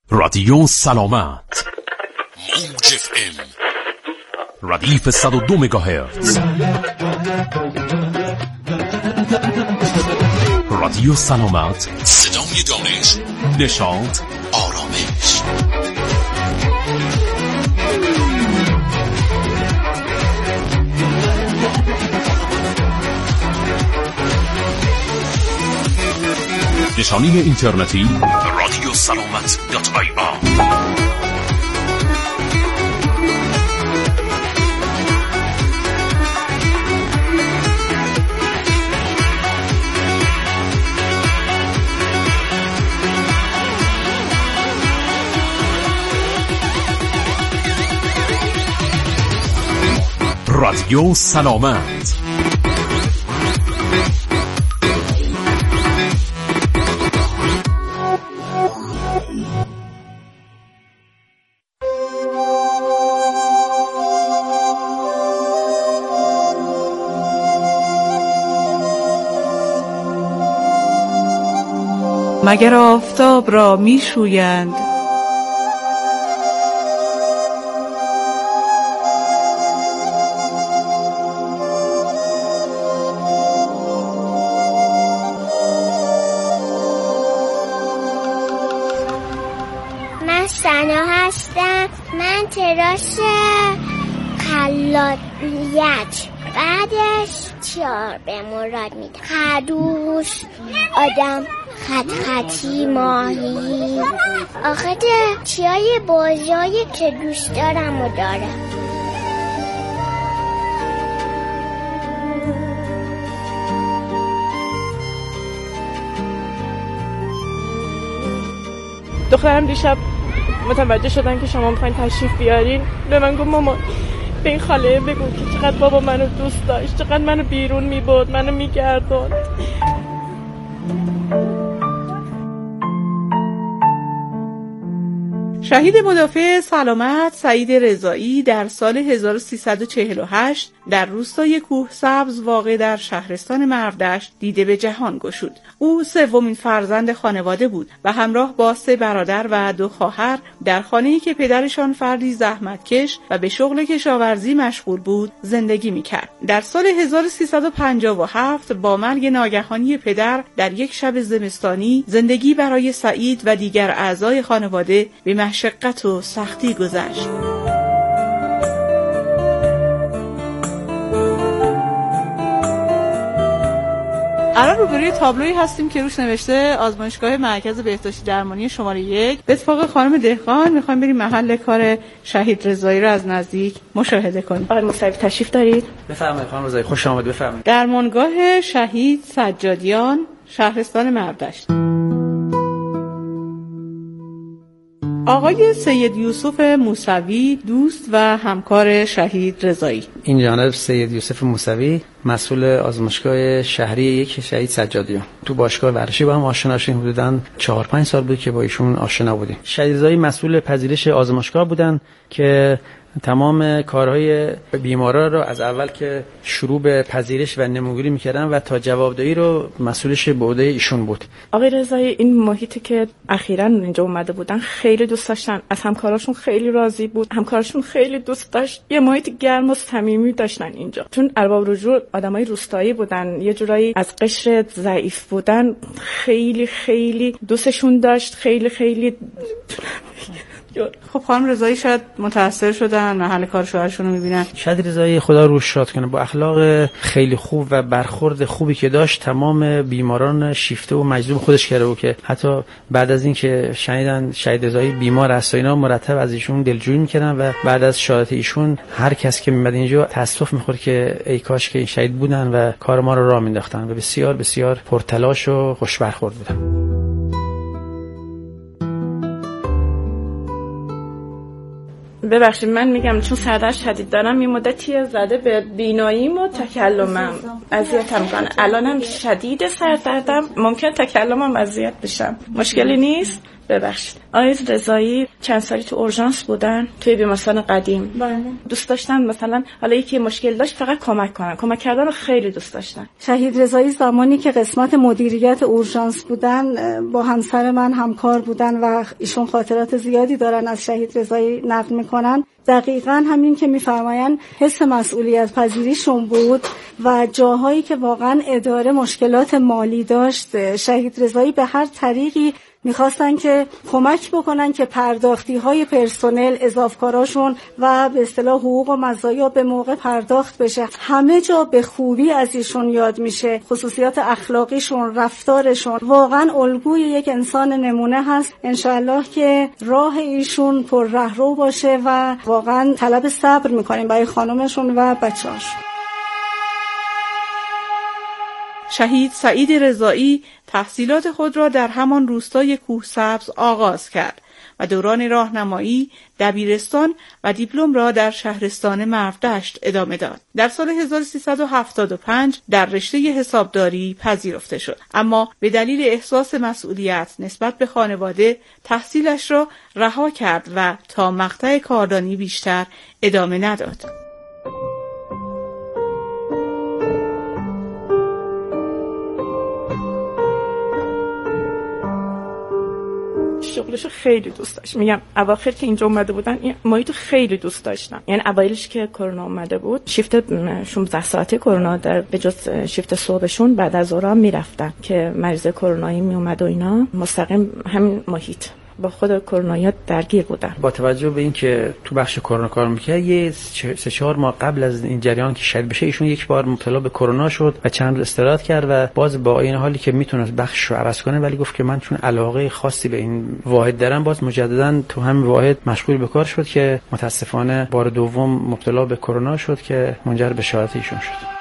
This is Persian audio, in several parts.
رادیو سلامت موج اف ام ردیف 102 مگاهرتز. رادیو سلامت، صدای دانش، نشاط، آرامش. نشانی اینترنتی رادیو سلامت.ir. رادیو سلامت. مگر آفتاب را می شویند، من سنا هستم. من تراس خلاقیت بعدش چیار به مراد میدم. خروش، آدم خطی، ماهی. آخه چیای بازایی که دوست دارم و دارم. دخترم دیشب متوجه شدن که شما میخواین تشریف بیارین. به من گفت مامان به این خاله بگو که چقدر بابا منو دوست داشت، چقدر منو بیرون میبرد، منو میگردوند. شهید مدافع سلامت سعید رضایی در سال 1348 در روستای کوهسبز واقع در شهرستان مرودشت دیده به جهان گشود. او سومین فرزند خانواده بود و همراه با 3 برادر و 2 خواهر در خانه‌ای که پدرشان فردی زحمتکش و به شغل کشاورزی مشغول بود زندگی می‌کرد. در سال 1357 با مرگ ناگهانی پدر در یک شب زمستانی زندگی برای سعید و دیگر اعضای خانواده به مشقت و سختی گذشت. الان روبروی تابلویی هستیم که روش نوشته آزمایشگاه مرکز بهداشتی درمانی شماره 1. به اتفاق خانم دهقان میخوایم بریم محل کار شهید رضایی رو از نزدیک مشاهده کنیم. آقای مصطفی تشریف دارید؟ بفرمایید خانم رضایی، خوش آمدید. بفرمایید. درمانگاه شهید سجادیان، شهرستان مرودشت. آقای سید یوسف موسوی، دوست و همکار شهید رضایی. این جانب سید یوسف موسوی، مسئول آزمایشگاه شهری 1 شهید سجادیان. تو باشگاه ورشی با هم آشنا شدیم. حدوداً 4-5 سال بود که با ایشون آشنا بودیم. شهید رضایی مسئول پذیرش آزمایشگاه بودن که تمام کارهای بیمارا رو از اول که شروع به پذیرش و نمونگیری میکردن و تا جوابدهی رو مسئولش به عهده ایشون بود. آقای رضایی این محیطی که اخیراً اینجا اومده بودن خیلی دوست داشتن، از همکاراشون خیلی راضی بود، همکاراشون خیلی دوست داشت. یه محیط گرم و صمیمی داشتن اینجا، چون ارباب رجوع آدمای روستایی بودن، یه جورایی از قشر ضعیف بودن، خیلی خیلی دوستشون داشت. خیلی خب خانم رضایی شاید متاثر شدن، محل کار شوهرشون رو میبینن. شهید رضایی خدا روش شاد کنه، با اخلاق خیلی خوب و برخورد خوبی که داشت تمام بیماران شیفته و مجذوب خودش کرده بود که حتی بعد از این که شنیدن شهید رضایی بیمار است و اینا مرتب از ایشون دلجویی میکردن و بعد از شهادت ایشون هر کس که میاد اینجا تاسف میخورد که ای کاش که این شهید بودن و کار ما رو راه مینداختن و بسیار بسیار پرتلاش و خوش برخورد بودن. ببخشید من میگم چون سردرد شدید دارم یه مدتی زده به بیناییم و تکلمم اذیتم کنه. الانم شدید سردردم، ممکن تکلمم اذیت بشم. مشکلی نیست؟ ببخشید. آیز رضایی چند سالی تو اورژانس بودن توی بیمارستان قدیم. بله. دوست داشتن مثلا حالا یکی مشکل داشت فقط کمک کردن رو خیلی دوست داشتن. شهید رضایی زمانی که قسمت مدیریت اورژانس بودن با همسر من همکار بودن و ایشون خاطرات زیادی دارن از شهید رضایی نقل میکنن. دقیقاً همین که میفرمایند حس مسئولیت پذیریشون بود و جاهایی که واقعاً اداره مشکلات مالی داشت شهید رضایی به هر طریقی میخواستن که کمک بکنن که پرداختی‌های پرسنل اضافه‌کاراشون و به اصطلاح حقوق و مزایا به موقع پرداخت بشه. همه جا به خوبی از ایشون یاد میشه. خصوصیات اخلاقیشون، رفتارشون واقعا الگوی یک انسان نمونه هست. انشالله که راه ایشون پر رهرو باشه و واقعا طلب صبر میکنیم برای خانمشون و بچه‌هاش. شهید سعید رضایی تحصیلات خود را در همان روستای کوهسبز آغاز کرد و دوران راهنمایی، دبیرستان و دیپلم را در شهرستان مرودشت ادامه داد. در سال 1375 در رشته حسابداری پذیرفته شد، اما به دلیل احساس مسئولیت نسبت به خانواده تحصیلش را رها کرد و تا مقطع کاردانی بیشتر ادامه نداد. شغلشو خیلی دوست داشت. میگم اواخر که اینجا اومده بودن این محیطو خیلی دوست داشتم. یعنی اوایلش که کرونا اومده بود شیفت 16 ساعته کرونا در به جز شیفت صبحشون بعد از ظهر میرفتن که مریض کرونایی می اومد و اینا مستقیم همین محیط با خود کرونایی درگیر بودن. با توجه به اینکه تو بخش کرونا کار می‌کرد یه 3-4 ماه قبل از این جریان که شدید بشه ایشون یک بار مبتلا به کرونا شد و چند روز استراحت کرد و باز با این حالی که میتونست بخش رو عوض کنه ولی گفت که من چون علاقه خاصی به این واحد دارم باز مجددا تو همین واحد مشغول به کار شد که متاسفانه بار دوم مبتلا به کرونا شد که منجر به شهادت ایشون شد.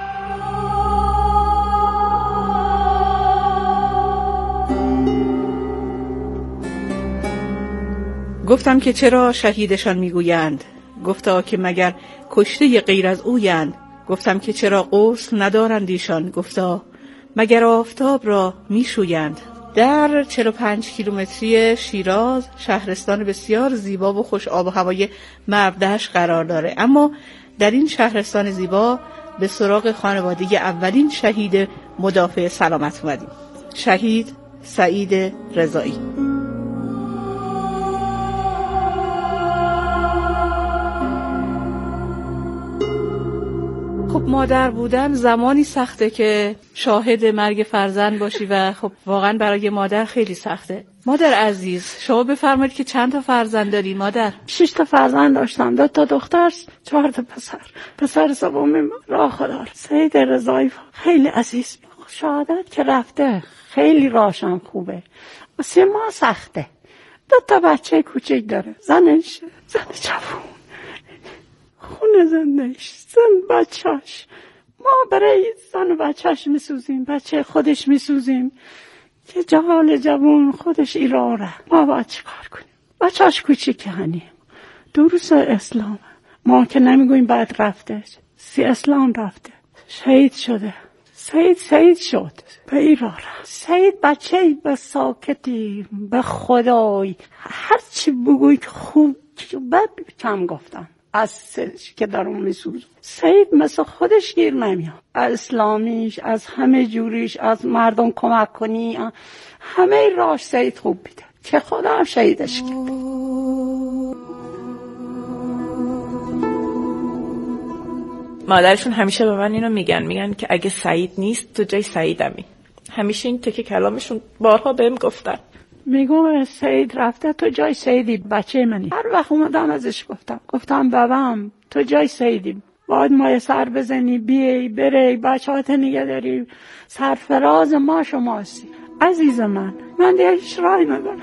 گفتم که چرا شهیدشان میگویند، گفتا که مگر کشته غیر از اویند. گفتم که چرا غسل ندارند ایشان، گفتا مگر آفتاب را میشویند. در 45 کیلومتری شیراز شهرستان بسیار زیبا و خوش آب و هوای مرودشت قرار داره، اما در این شهرستان زیبا به سراغ خانواده اولین شهید مدافع سلامت اومدیم، شهید سعید رضایی. خب مادر بودن زمانی سخته که شاهد مرگ فرزند باشی و خب واقعا برای مادر خیلی سخته. مادر عزیز شما بفرمایید که چند تا فرزند داری مادر؟ 6 تا فرزند داشتم، 2 تا دختر، 4 تا پسر. پسر سومی راه خدا سعید رضایی خیلی عزیز. شهادت که رفته خیلی راشم خوبه، واسه ما سخته. 2 تا بچه کوچک داره، زن جوون، خونه زندهش، زن بچهش. ما برای زن و بچهش میسوزیم، بچه خودش میسوزیم که جوان خودش ایراره. ما باید چی کار کنیم؟ بچهش کوچیکه هنی دروس اسلام. ما که نمیگویم بعد رفته، اسلام رفته، شهید شده. سعید شد به ایراره. سعید بچه به ساکتی، به خدای هرچی بگوی که خوب بد کم گفتم از که در اون میسوز. سعید مثل خودش گیر نمیاد، از اسلامیش، از همه جوریش، از مردم کمک کنی، همه راش سعید خوب بیده که خدا هم شهیدش کرد. مادرشون همیشه به من اینو میگن که اگه سعید نیست تو جای سعیدمی. همیشه این تکه کلامشون بارها بهم گفتن. میگم سعید رفته تو جای سعیدی، بچه منی. هر وقت اومدم ازش گفتم بابام تو جای سعیدی، باید ما سر بزنی، بیای بری، بچه‌هات نگه داری، سرفراز ما شماسی. عزیز من دیگه هیچ راهی ندارم.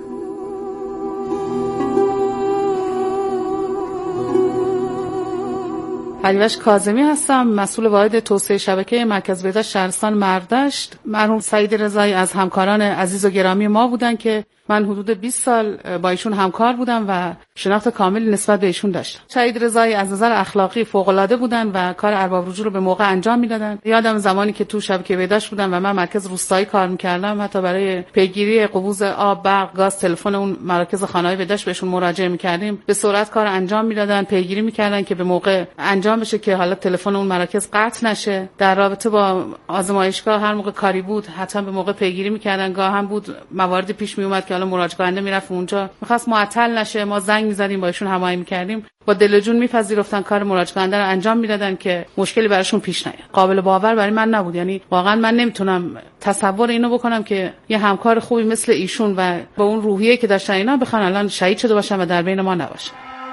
پریوش کاظمی هستم، مسئول واحد توسعه شبکه مرکز بهداشت شهرستان مرودشت. مرحوم سعید رضایی از همکاران عزیز و گرامی ما بودن که من حدود 20 سال با ایشون همکار بودم و شناخت کاملی نسبت به ایشون داشتم. شهید رضایی از نظر اخلاقی فوق‌العاده بودن و کار ارباب رجوع رو به موقع انجام میدادن. یادم زمانی که تو شبکه بهداشت بودم و من مرکز روستایی کار میکردم، حتی برای پیگیری قبوز آب، برق، گاز، تلفن اون مراکز خانه‌های بهداشت بهشون مراجعه میکردیم. به سرعت کار انجام میدادن، پیگیری میکردن که به موقع انجام بشه که حالا تلفن اون مراکز قطع نشه. در رابطه با آزمایشگاه هر موقع کاری بود حتما به موقع پیگیری میکردن. گاه هم بود موارد پیش میومد که حالا مراجعه کننده میرفت اونجا میخواست معطل نشه، ما زنگ میزدیم با ایشون هماهنگی میکردیم، با دل و جون میپذیرفتن کار مراجعه کننده رو انجام میدادن که مشکلی براشون پیش نیاد. قابل باور برای من نبود، یعنی واقعا من نمیتونم تصور اینو بکنم که یه همکار خوبی مثل ایشون و با اون روحیه که داشتن اینا بخوان الان شهید شده باشن و در بین ما نباشن.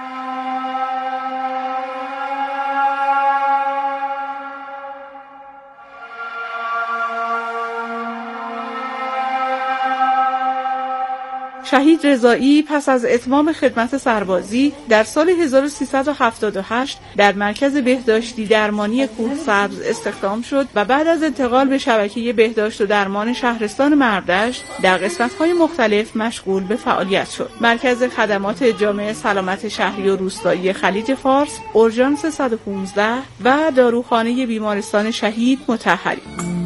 شهید رضایی پس از اتمام خدمت سربازی در سال 1378 در مرکز بهداشتی درمانی کوهسبز استخدام شد و بعد از انتقال به شبکه بهداشت و درمان شهرستان مردشت در قسمت‌های مختلف مشغول به فعالیت شد. مرکز خدمات جامع سلامت شهری و روستایی خلیج فارس، اورژانس 115 و داروخانه بیمارستان شهید مطهری.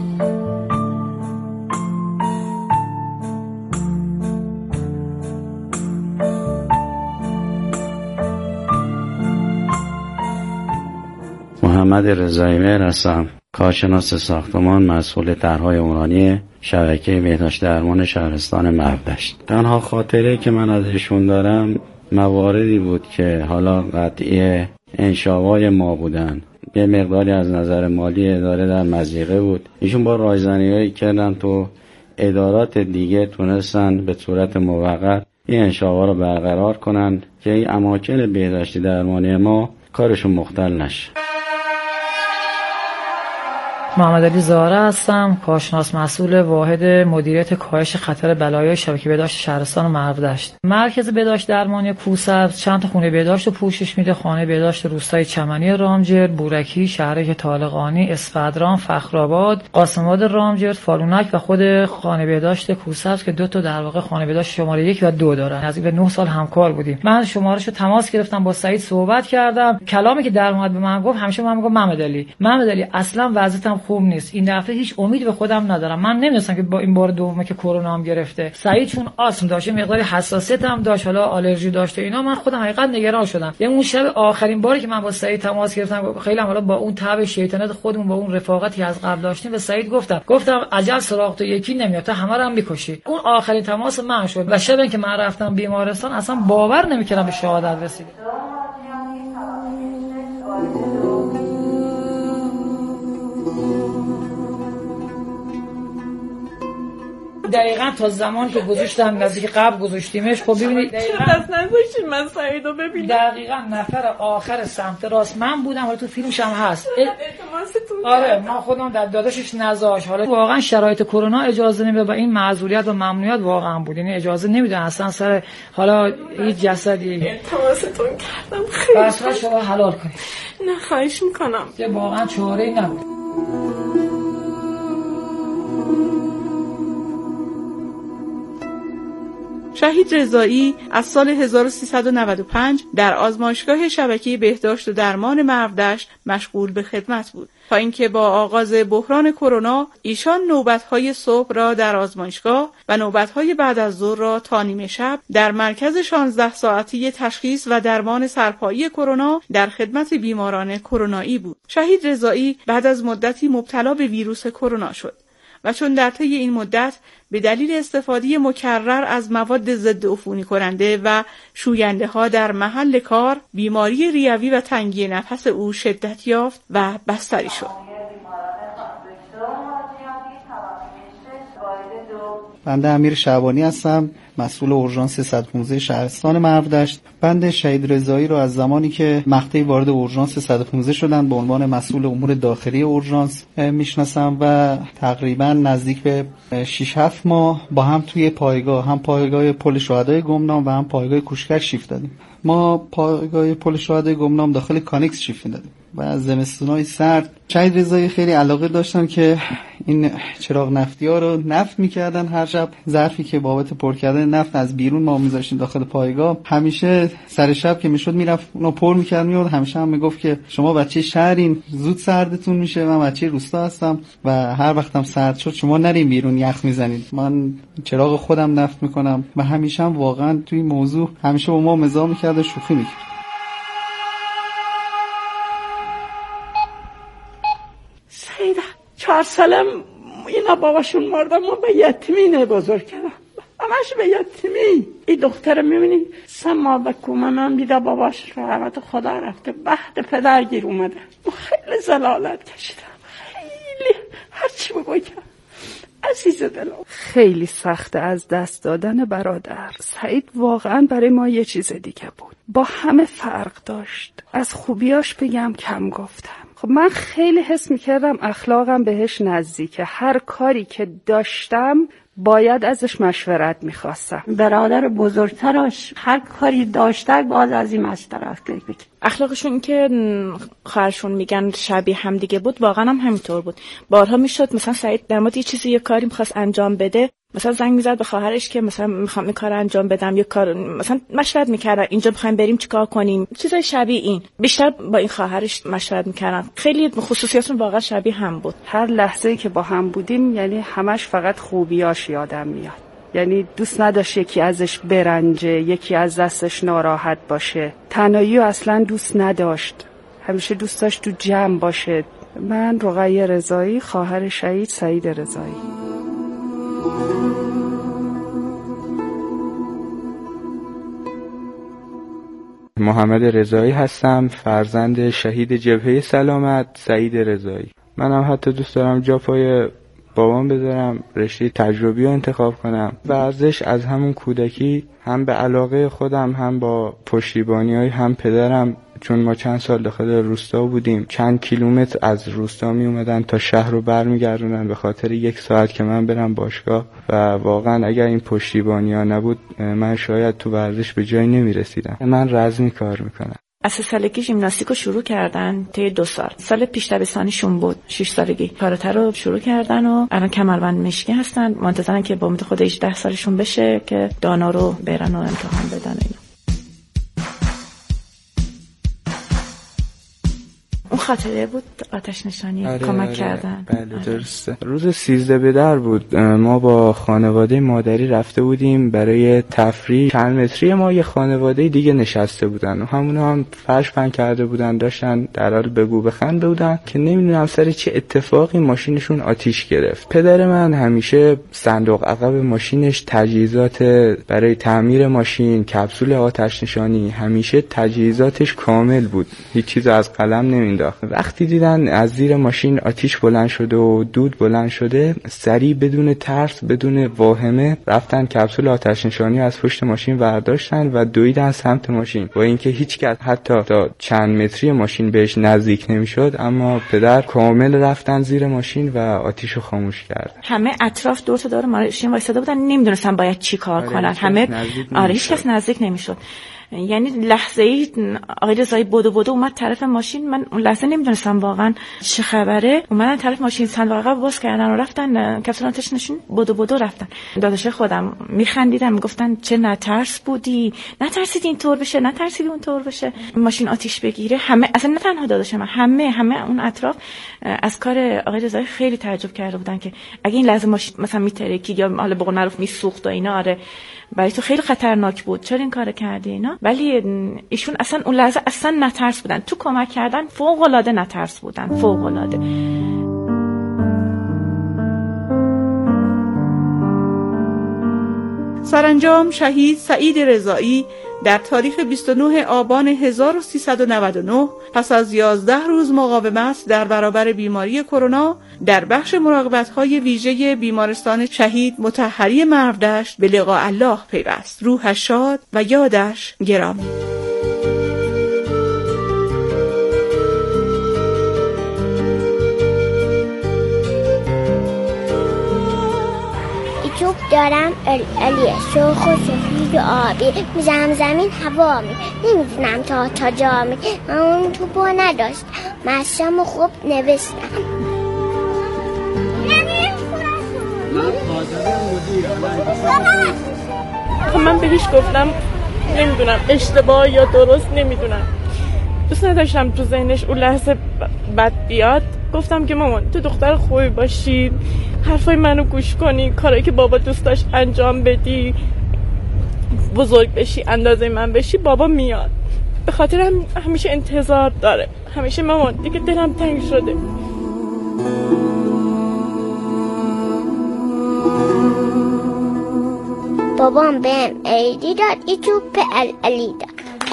محمد رضایی مهر هستم، کارشناس ساختمان، مسئول طرح‌های عمرانی شبکه بهداشت درمان شهرستان مردشت. تنها خاطره که من ازشون دارم مواردی بود که حالا قطعی انشاوای ما بودن، یه مقداری از نظر مالی اداره در مضیقه بود. ایشون با رایزنی‌هایی کردن تو ادارات دیگه تونستن به صورت موقت این انشاوا رو برقرار کنن که این اماکن بهداشتی درمانی ما کارشون مختل نشه. محمد علی زاره هستم، کارشناس مسئول واحد مدیریت کاهش خطر بلایای شبکه بهداشت شهرستان مردشت. مرکز بهداشت درمانی کوهسبز چند تا خونه بهداشت رو پوشش میده: خانه بهداشت روستای چمنی رامجرد، بورکی، شهرک طالقانی، اسفندران، فخرآباد، قاسم‌آباد رامجرد، فالونک و خود خانه بهداشت کوهسبز که 2 تا در واقع خانه بهداشت شماره 1 و 2 دارن. از این 9 سال همکار بودیم. من شمارهشو تماس گرفتم، با سعید صحبت کردم. کلامی که در اومد به من گفت، همیشه من میگم محمد علی اصلا وضعیتم خوب نیست، این دفعه هیچ امید به خودم ندارم. من نمی‌دونستم که با این بار دومه که کرونا هم گرفته. سعید چون آسم داشت، مقداری حساسیت هم داشت، حالا آلرژی داشته اینا، من خودم حقیقت نگران شدم. یعنی اون شب آخرین باری که من با سعید تماس گرفتم، خیلی حالا با اون تاب شیطنت خودمون، با اون رفاقتی از قبل داشتیم، به سعید گفتم عجل سراغ تو یکی نمیاد، تا همه رو هم می‌کشی. اون آخرین تماس من شد و شبی که من رفتم بیمارستان اصلا باور نمی‌کردم به شهادت رسیدم. دقیقاً تا زمانی که گذاشتم نزدیک قبل گذاشتیمش، خب ببینید دست نذاشتین من سعیدو ببینم. دقیقاً نفر آخر سمت راست من بودم، حالا تو فیلمش هم هست. التماستون آره، ما خودم در داداشش نذاش. حالا واقعا شرایط کرونا اجازه نمیده و این معذوریت و ممنوعیت واقعا بود، یعنی اجازه نمیده اصلا سر حالا هیچ جسدی. التماستون کردم خیلی اصلا شما حلال کنید. نه خواهش میکنم. که واقعا چاره‌ای نبود. شهید رضایی از سال 1395 در آزمایشگاه شبکه بهداشت و درمان مردشت مشغول به خدمت بود تا اینکه با آغاز بحران کرونا ایشان نوبت‌های صبح را در آزمایشگاه و نوبت‌های بعد از ظهر را تا نیمه شب در مرکز 16 ساعتی تشخیص و درمان سرپایی کرونا در خدمت بیماران کرونایی بود. شهید رضایی بعد از مدتی مبتلا به ویروس کرونا شد و چون در طی این مدت به دلیل استفاده مکرر از مواد ضد عفونی کننده و شوینده ها در محل کار، بیماری ریوی و تنگی نفس او شدت یافت و بستری شد. بنده امیر شعبانی هستم، مسئول اورژانس 115 شهرستان مردشت. بنده شهید رضایی رو از زمانی که مقطعی وارد اورژانس 115 شدن به عنوان مسئول امور داخلی اورژانس میشناسم و تقریبا نزدیک به 6-7 ماه با هم توی پایگاه، هم پایگاه پل شهدای گمنام و هم پایگاه کوشکک شیفت دادیم. ما پایگاه پل شهدای گمنام داخل کانکس شیفت دادیم و زمستونای سرد. شهید رضایی خیلی علاقه داشتن که این چراغ نفتی ها رو نفت میکردن. هر شب ظرفی که بابت پر کردن نفت از بیرون ما میذاشتیم داخل پایگاه، همیشه سر شب که میشد میرفت اونو پر میکرد میاد. همیشه هم میگفت که شما بچه شهرین، زود سردتون میشه، من بچه روستا هستم و هر وقتم سرد شد شما نرین بیرون یخ میزنید، من چراغ خودم نفت میکنم. و همیشه هم واقعا توی موضوع همیشه با ما مزاح میکرد و شوخی میکرد. سیده 4 سالم اینا باباشون مردن، ما به یتیمینه بزرگ کردم، همش به یتیمی. این دختر میبینی 3 ماه به کومه من بیده باباش رحمت خدا رفته، بعد پدر گیر اومده. خیلی زلالت کشیدم، خیلی هرچی بگویم عزیز دلم. خیلی سخته از دست دادن برادر. سعید واقعا برای ما یه چیز دیگه بود، با همه فرق داشت. از خوبیاش بگم کم گفتم. خب من خیلی حس میکردم اخلاقم بهش نزدیکه، هر کاری که داشتم باید ازش مشورت میخواستم. برادر بزرگترش هر کاری داشته باز از این مشورت بگیر. اخلاقشون که خواهرشون میگن شبیه هم دیگه بود، واقعا هم همینطور بود. بارها میشد مثلا سعید در مورد یه کاری میخواست انجام بده، مثلا زنگ میزد به خواهرش که مثلا میخوام این کارو انجام بدم، یه کار مثلا مشورت میکردن اینجا میخوایم بریم چیکار کنیم، چیزای شبیه این. بیشتر با این خواهرش مشورت میکردن، خیلی خصوصیاتشون واقعا شبیه هم بود. هر لحظه‌ای که با هم بودیم یعنی همش فقط خوبیاش یادم میاد. یعنی دوست نداشت یکی ازش برنجه، یکی از دستش ناراحت باشه. تنهایی اصلا دوست نداشت، همیشه دوست داشت تو جمع باشه. من رقیه رضایی، خواهر شهید سعید رضایی. محمد رضایی هستم، فرزند شهید جبهه سلامت سعید رضایی. منم حتی دوست دارم جا پای بابام بذارم، رشته تجربی رو انتخاب کنم. ورزش از همون کودکی هم به علاقه خودم، هم با پشتیبانی‌های هم پدرم، چون ما چند سال داخل روستا بودیم، چند کیلومتر از روستا می اومدن تا شهر رو برمیگردونن به خاطر 1 ساعت که من برم باشگاه. و واقعا اگر این پشتیبانی‌ها نبود من شاید تو ورزش به جایی نمی‌رسیدم. من رزمی کار میکنم. از 3 سالگی ژیمناستیک رو شروع کردن تا 2 سال. سال پیش دبستانیشون بود، 6 سالگی کاراته رو شروع کردن و الان کمربند مشکی هستن. منتظرن که با امید خدا 18 سالشون بشه که دانا رو برن و امتحان بدن. اون خاطره بود آتش نشانی کمک کردن. بله درسته. روز 13 به در بود، ما با خانواده مادری رفته بودیم برای تفریح. چند متری ما یه خانواده دیگه نشسته بودن و همونا هم فرش پهن کرده بودن، داشتن در حال بگو بخند بودن که نمیدونم سر چه اتفاقی ماشینشون آتیش گرفت. پدر من همیشه صندوق عقب ماشینش تجهیزات برای تعمیر ماشین، کپسول آتش نشانی، همیشه تجهیزاتش کامل بود، هیچ چیز از قلم نمینداخت. وقتی دیدن از زیر ماشین آتیش بلند شده و دود بلند شده، سریع بدون ترس بدون واهمه رفتن کپسول آتش نشانی از پشت ماشین برداشتن و دویدن سمت ماشین، با اینکه هیچ کس حتی تا چند متری ماشین بهش نزدیک نمیشد، اما پدر کامل رفتن زیر ماشین و آتیشو خاموش کردن. همه اطراف دور تا دور ماشین وایساده بودن، نمیدونستن باید چی کار کنن. همه هیچ کس نزدیک نمیشد. یعنی لحظه‌ای آقای رضایی بدو اومد طرف ماشین، من اون لحظه نمیدونستم واقعا چه خبره. اومدن طرف ماشین، صندوق عقب باز کردن و رفتن کپسول آتش نشون بدو رفتن. داداش خودم میخندیدن، میگفتن چه نترس بودی، نترسید اینطور بشه، نترسید اونطور بشه، ماشین آتیش بگیره. همه اصلا نه تنها داداش من، همه اون اطراف از کار آقای رضایی خیلی تعجب کرده بودن که اگه این لحظه ماشین مثلا میترکید یا حالا به قول معروف میسوخت و اینا، آره برای تو خیلی خطرناک بود، چرا این کارو کردی اینا. ولی ایشون اصلا اون لحظه اصلا نترس بودن، تو کمک کردن فوق العاده نترس بودن، فوق العاده. سرانجام شهید سعید رضایی در تاریخ 29 آبان 1399 پس از 11 روز مقاومت در برابر بیماری کرونا در بخش مراقبت‌های ویژه بیمارستان شهید مطهری مرودشت به لقاء الله پیوست. روحش شاد و یادش گرامی. یوتیوب دارم، الیه شوخ و سفید توی آبی میزنم زمین هوا می نمیدونم تا جا می من اون توپو نداشت مشم خوب نوشتم. من بهش گفتم نمیدونم اشتباه یا درست نمیدونم، دوست نداشتم تو ذهنش اون لحظه بد بیاد. گفتم که مامان تو دختر خوبی باشی، حرفای منو گوش کنی، کارایی که بابا دوست داشت انجام بدی، بزرگ بشی اندازه من بشی، بابا میاد. به خاطر همیشه انتظار داره، همیشه مامان دیگه دلم تنگ شده. بابام بهم ایدی داد، ای توپ علی داد.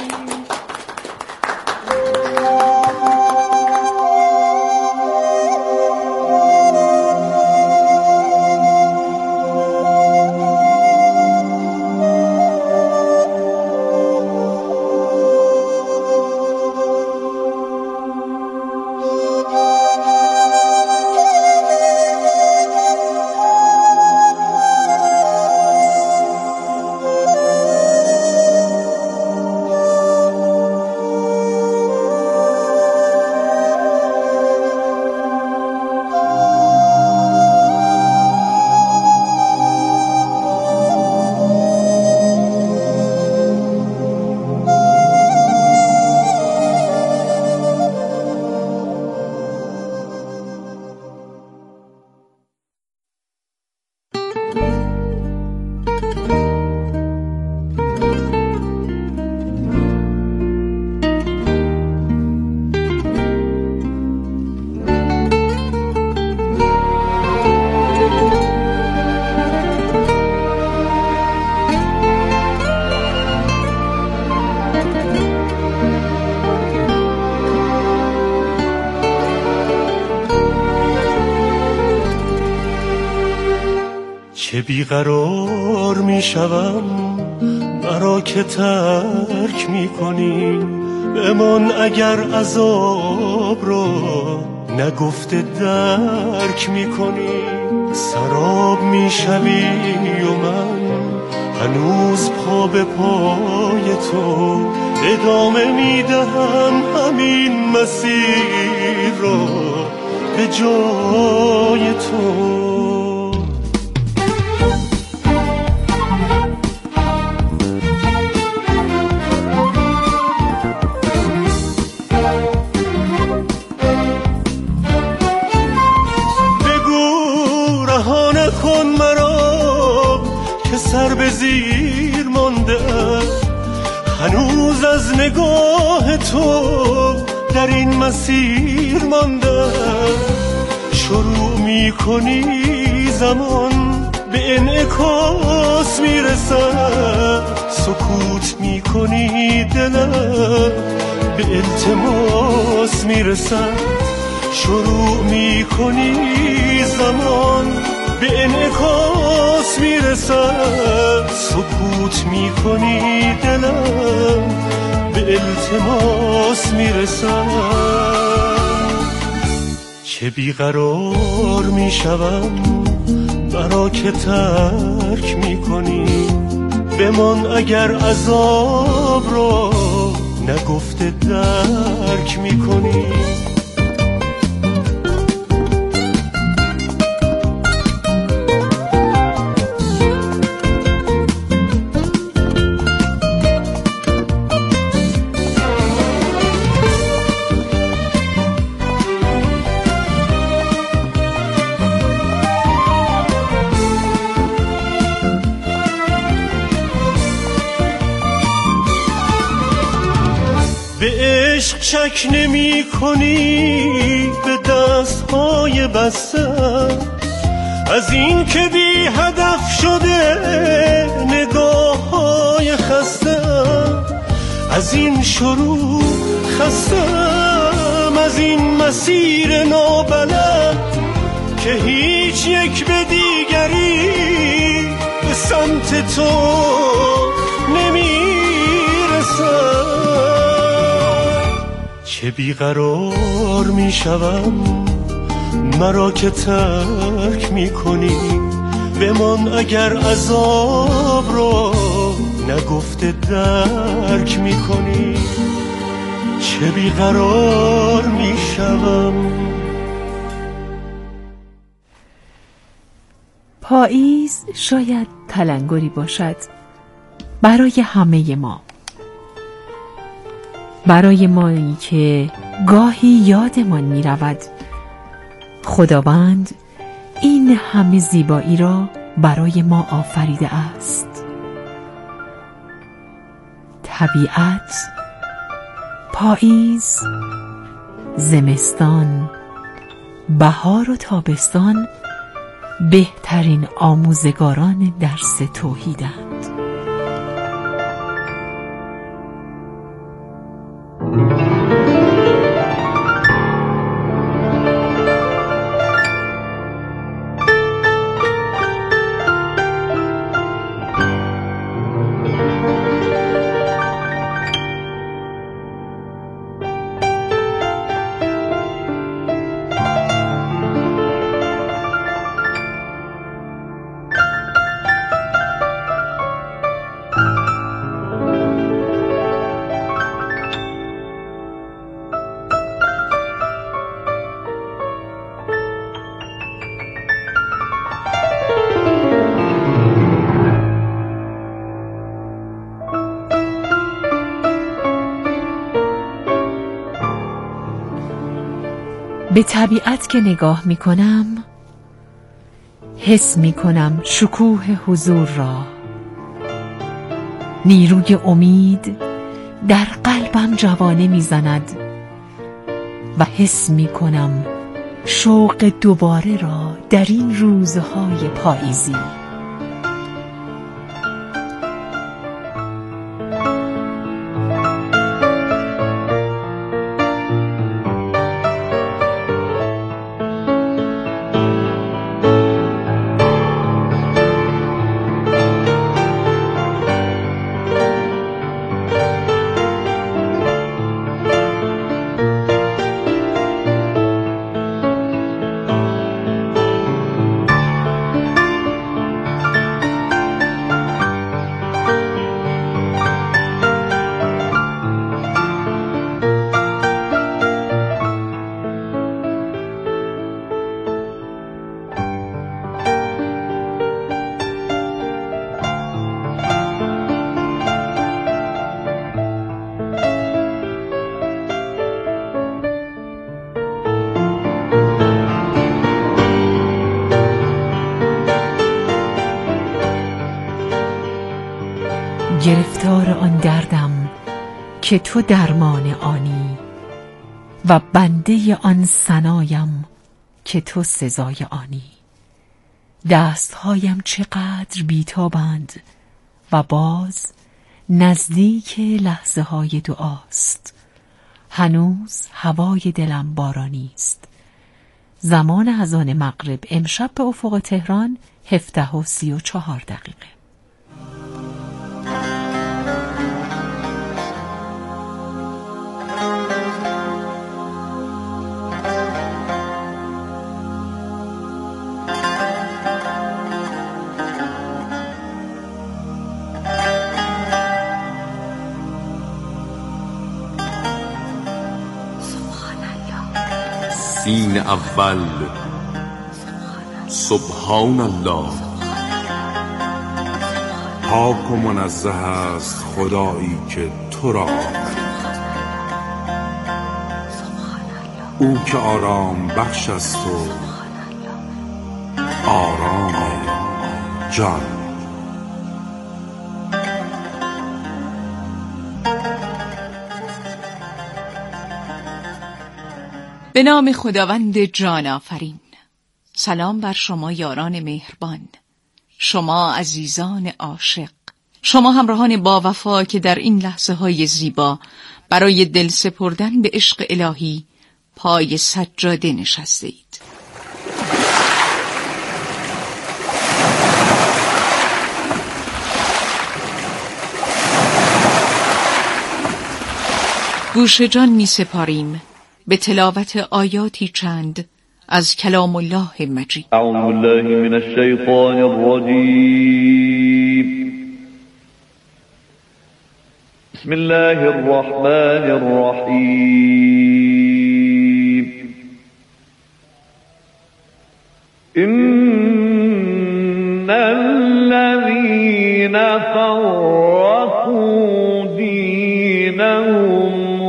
چه بیقرار می شوم مرا که ترک می کنی، بمان اگر عذاب رو نگفته درک می کنی. سراب می شوی و من هنوز پا به پای تو، ادامه می دهم همین مسیر رو به جای تو. سر به زیر مانده هنوز از نگاه تو در این مسیر مانده. شروع می کنی زمان به انعکاس می رسد، سکوت می کنی دلم به التماس می رسد. شروع می کنی زمان به انعکاس میرسد، سکوت میکنی دلم به التماس میرسد. چه بیقرار میشوم مرا که ترک میکنی، بمان اگر عذاب را نگفته درک میکنی. شک نمی کنی به دستهای بسته از این که بی هدف شده نگاه های خسته. از این شروع خستم، از این مسیر نابلد که هیچ یک به دیگری به سمت تو نمی رسد. چه بیقرار می شوم مرا که ترک می کنی، بمان اگر عذاب را نگفته درک میکنی چه بیقرار میشوم. پاییز شاید تلنگری باشد برای همه ما، برای مایی که گاهی یادمان می رود خداوند این همه زیبایی را برای ما آفریده است. طبیعت، پاییز، زمستان، بهار و تابستان بهترین آموزگاران درس توحیدند. به طبیعت که نگاه می کنم حس می کنم شکوه حضور را، نیروی امید در قلبم جوانه می زند و حس می کنم شوق دوباره را در این روزهای پاییزی. گرفتار آن دردم که تو درمان آنی و بنده آن ثنایم که تو سزای آنی. دستهایم چقدر بیتابند و باز نزدیک لحظه های دعاست. هنوز هوای دلم بارانی است. زمان اذان مغرب امشب به افق تهران 17:34. سین اول سبحان الله. پاک و منزه است خدایی که تو را آفرید، او که آرام بخش است و آرام جان. به نام خداوند جان آفرین. سلام بر شما یاران مهربان، شما عزیزان عاشق، شما همراهان با وفا که در این لحظه های زیبا برای دل سپردن به عشق الهی پای سجاده نشسته اید. گوش جان می سپاریم به تلاوت آیاتی چند از کلام الله مجید. اعوذ بالله من الشیطان الرجیم. بسم الله الرحمن الرحیم. الحمد لله رب العالمین، والصلاة والسلام على رسول الله محمد و علی آله و صحبه اجمعین. اما بعد، فإن أصدق الحديث كتاب الله، وخير الهدي هدي محمد صلى الله عليه وسلم، وشر الأمور محدثاتها، فإن كل محدثة بدعة وكل بدعة ضلالة وكل ضلالة في النار. بسم الله الرحمن الرحيم إن الذين فرقوا دينهم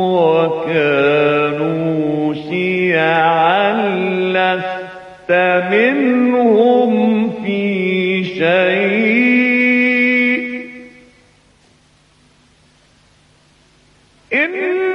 وكانوا شيعا لست منهم في شيء